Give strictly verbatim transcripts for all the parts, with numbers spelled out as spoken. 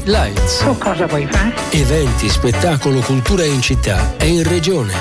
Lights. Tu cosa vuoi fare? Eventi, spettacolo, cultura in città e in regione.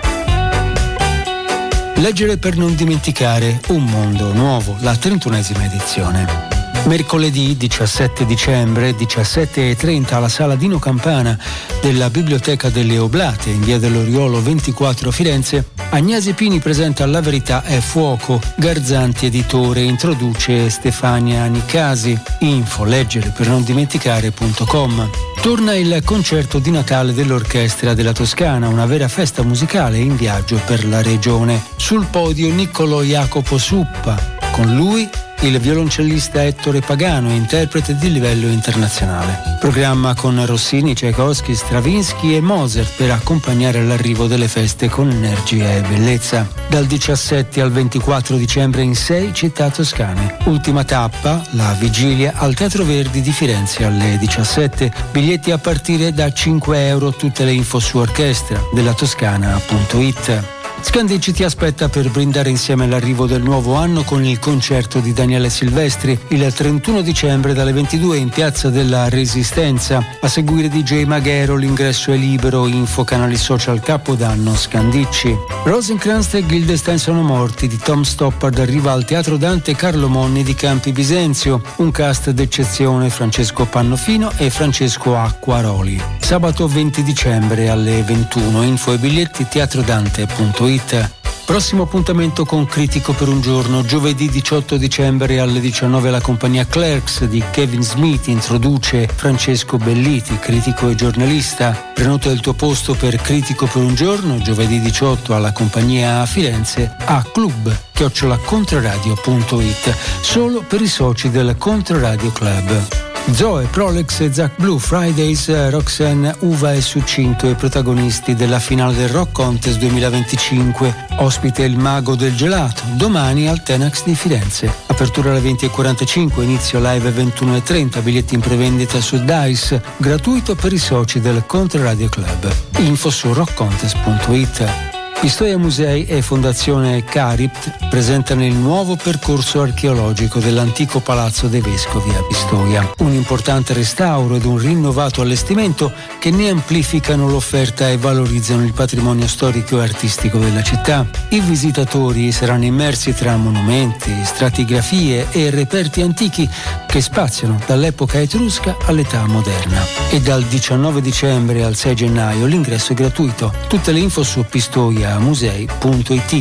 Leggere per non dimenticare, un mondo nuovo, la trentunesima edizione. Mercoledì diciassette dicembre, diciassette e trenta alla Sala Dino Campana della Biblioteca delle Oblate in via dell'Oriolo ventiquattro a Firenze, Agnese Pini presenta La verità è fuoco, Garzanti editore, introduce Stefania Nicasi. Info leggere per non dimenticare punto com. Torna il concerto di Natale dell'Orchestra della Toscana, una vera festa musicale in viaggio per la regione. Sul podio Niccolò Jacopo Suppa, con lui il violoncellista Ettore Pagano, interprete di livello internazionale. Programma con Rossini, Tchaikovsky, Stravinsky e Mozart per accompagnare l'arrivo delle feste con energia e bellezza. Dal diciassette al ventiquattro dicembre in sei città toscane. Ultima tappa, la vigilia al Teatro Verdi di Firenze alle diciassette. Biglietti a partire da cinque euro. Tutte le info su orchestra della toscana punto it. Scandicci ti aspetta per brindare insieme all'arrivo del nuovo anno con il concerto di Daniele Silvestri il trentuno dicembre dalle ventidue in Piazza della Resistenza. A seguire D J Maghero, l'ingresso è libero, info canali social Capodanno Scandicci. Rosencrantz e Guildenstern sono morti di Tom Stoppard arriva al Teatro Dante Carlo Monni di Campi Bisenzio. Un cast d'eccezione: Francesco Pannofino e Francesco Acquaroli. Sabato venti dicembre alle ventuno, info e biglietti teatrodante punto it. Prossimo appuntamento con Critico per un giorno, giovedì diciotto dicembre alle diciannove la compagnia Clerks di Kevin Smith introduce Francesco Belliti, critico e giornalista. Prenota il tuo posto per Critico per un giorno, giovedì diciotto alla compagnia a Firenze a club chiocciola controradio punto it, solo per i soci del Controradio Club. Zoe, Prolex e Zach Blue, Fridays, Roxanne, Uva e Succinto, i protagonisti della finale del Rock Contest duemilaventicinque. Ospite il mago del gelato, domani al Tenax di Firenze. Apertura alle venti e quarantacinque, inizio live ventuno e trenta, biglietti in prevendita su Dice, gratuito per i soci del Controradio Club. Info su rock contest punto it. Pistoia Musei e Fondazione Caript presentano il nuovo percorso archeologico dell'antico Palazzo dei Vescovi a Pistoia. Un importante restauro ed un rinnovato allestimento che ne amplificano l'offerta e valorizzano il patrimonio storico e artistico della città. I visitatori saranno immersi tra monumenti, stratigrafie e reperti antichi che spaziano dall'epoca etrusca all'età moderna. E dal diciannove dicembre al sei gennaio l'ingresso è gratuito. Tutte le info su pistoia musei punto it.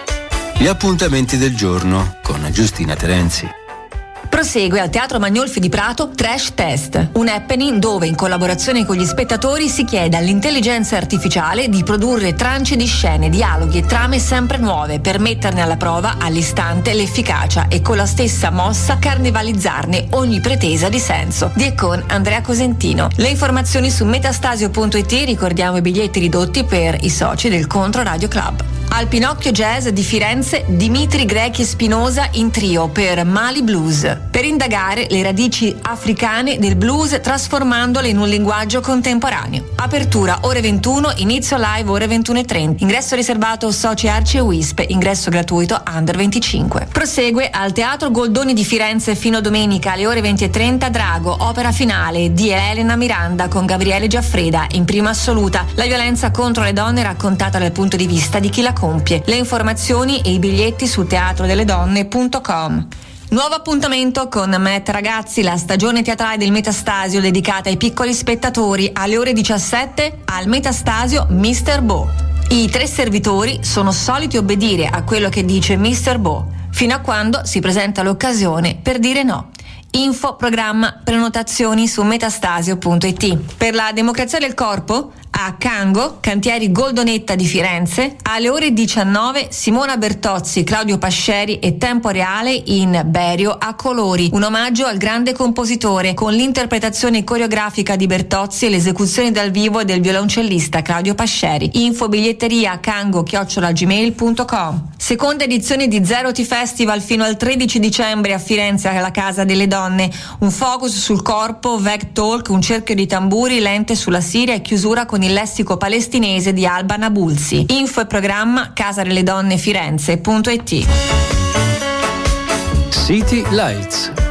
Gli appuntamenti del giorno con Giustina Terenzi. Prosegue al Teatro Magnolfi di Prato Trash Test, un happening dove in collaborazione con gli spettatori si chiede all'intelligenza artificiale di produrre trance di scene, dialoghi e trame sempre nuove per metterne alla prova all'istante l'efficacia e con la stessa mossa carnevalizzarne ogni pretesa di senso. Di e con Andrea Cosentino. Le informazioni su metastasio punto it, ricordiamo i biglietti ridotti per i soci del Controradio Club. Al Pinocchio Jazz di Firenze, Dimitri Grechi e Spinosa in trio per Mali Blues, per indagare le radici africane del blues trasformandole in un linguaggio contemporaneo. Apertura ore ventuno, inizio live ore ventuno e trenta. Ingresso riservato soci Arci e Wisp, ingresso gratuito under venticinque. Prosegue al Teatro Goldoni di Firenze fino a domenica alle ore venti e trenta Drago, opera finale di Elena Miranda con Gabriele Giaffreda, in prima assoluta la violenza contro le donne raccontata dal punto di vista di chi la compie. Le informazioni e i biglietti su teatro delle donne punto com. Nuovo appuntamento con Met Ragazzi, la stagione teatrale del Metastasio dedicata ai piccoli spettatori alle ore diciassette al Metastasio mister Bo. I tre servitori sono soliti obbedire a quello che dice mister Bo, fino a quando si presenta l'occasione per dire no. Info, programma, prenotazioni su metastasio punto it. Per la democrazia del corpo, a Cango, Cantieri Goldonetta di Firenze, alle ore diciannove Simona Bertozzi, Claudio Pasceri e Tempo Reale in Berio a colori, un omaggio al grande compositore con l'interpretazione coreografica di Bertozzi e l'esecuzione dal vivo del violoncellista Claudio Pasceri. Info biglietteria cango chiocciola gmail punto com. Seconda edizione di Zero T Festival fino al tredici dicembre a Firenze alla Casa delle Donne, un focus sul corpo, Veg Talk, un cerchio di tamburi, lente sulla Siria e chiusura con il lessico palestinese di Alba Nabulsi. Info e programma casa delle donne firenze punto it. City Lights.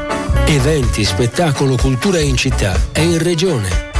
Eventi, spettacolo, cultura in città e in regione.